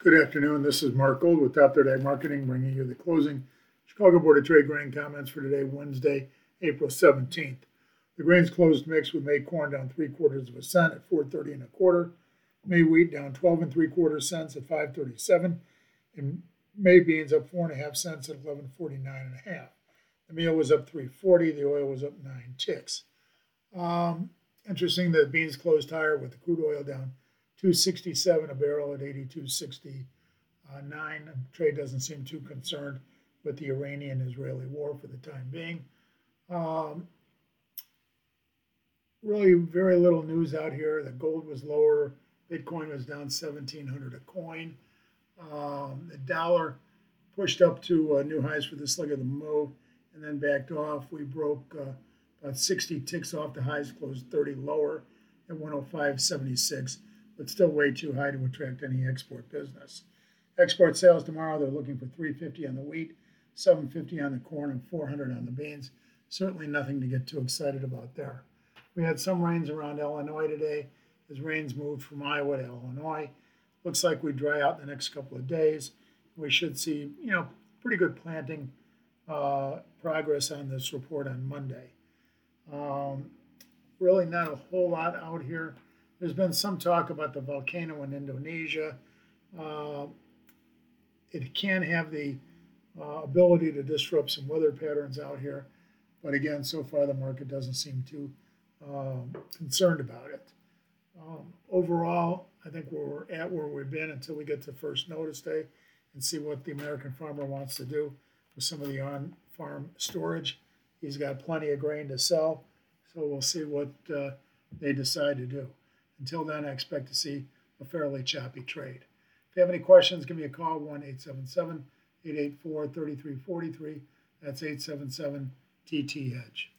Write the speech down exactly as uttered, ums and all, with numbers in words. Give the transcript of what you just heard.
Good afternoon. This is Mark Gold with Top Third Ag Marketing, bringing you the closing Chicago Board of Trade grain comments for today, Wednesday, April seventeenth. The grains closed mixed with May corn down three quarters of a cent at four thirty and a quarter. May wheat down twelve and three quarters cents at five thirty-seven, and May beans up four and a half cents at eleven forty-nine and a half. The meal was up three forty. The oil was up nine ticks. Um, interesting that beans closed higher with the crude oil down two sixty-seven a barrel at eighty-two sixty-nine. Trade doesn't seem too concerned with the Iranian-Israeli war for the time being. Um, really very little news out here. The gold was lower. Bitcoin was down seventeen hundred a coin. Um, the dollar pushed up to uh, new highs for this leg of the move and then backed off. We broke uh, about sixty ticks off the highs, closed thirty lower at one oh five seventy-six, but still way too high to attract any export business. Export sales tomorrow, they're looking for three fifty on the wheat, seven fifty on the corn, and four hundred on the beans. Certainly nothing to get too excited about there. We had some rains around Illinois today as rains moved from Iowa to Illinois. Looks like we dry out in the next couple of days. We should see, you know, pretty good planting uh, progress on this report on Monday. Um, really not a whole lot out here. There's been some talk about the volcano in Indonesia. Uh, it can have the uh, ability to disrupt some weather patterns out here. But again, so far the market doesn't seem too um, concerned about it. Um, overall, I think we're at where we've been until we get to first notice day and see what the American farmer wants to do with some of the on-farm storage. He's got plenty of grain to sell, so we'll see what uh, they decide to do. Until then, I expect to see a fairly choppy trade. If you have any questions, give me a call, one eight seven seven, eight eight four, three three four three. That's eight seven seven T T Edge.